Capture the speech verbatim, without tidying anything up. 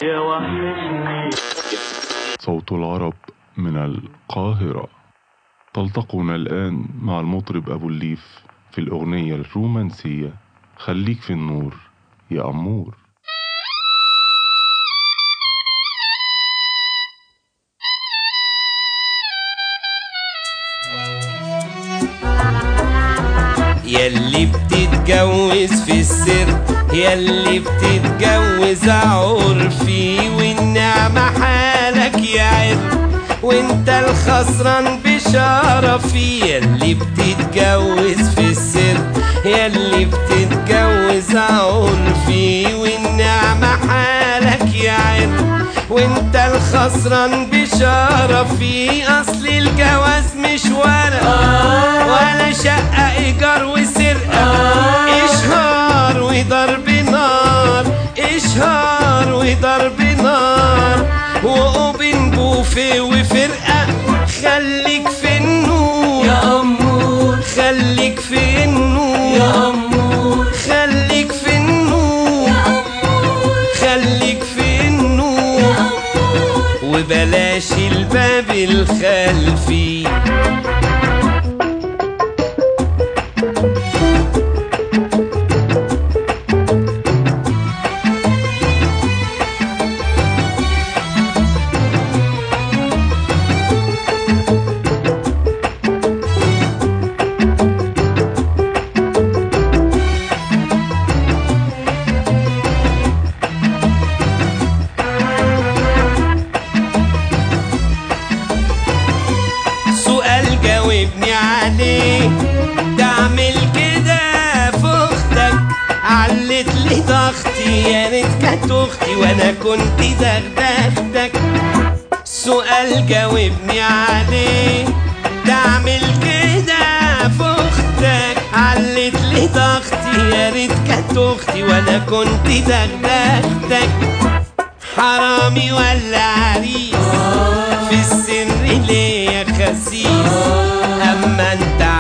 يا وحشني. صوت العرب من القاهرة. تلتقون الآن مع المطرب أبو الليف في الأغنية الرومانسية خليك في النور يا أمور. ياللي بتتجوز في السر، ياللي بتتجوز عرفي، والنعمة حالك يا عرف وانت الخسران بشرفي. ياللي بتتجوز في السر، ياللي بتتجوز عرفي، والنعمة حالك يا عرف وانت الخسران بشرفي. اصل الجواز مش ورقة ولا شقة ايجار وسرقة، اشهار وضرب نار، اشهار وضرب نار، وأوبن بوفيه وفرقة. خليك في النور يا أمور، خليك في النور يا أمور، خليك في النور يا أمور، خليك في النور يا أمور، وبلاش الباب الخلفي. جاوبني عليه، تعمل كده في اختك، علت لي ضغطي يا ريت كانت اختي وانا كنت دغدغتك. سؤال جاوبني عليه، تعمل كده في اختك، علت لي ضغطي يا ريت كانت اختي وانا كنت دغدغتك. حرامي ولا عريس في السر ليه يا خسيس، اما انت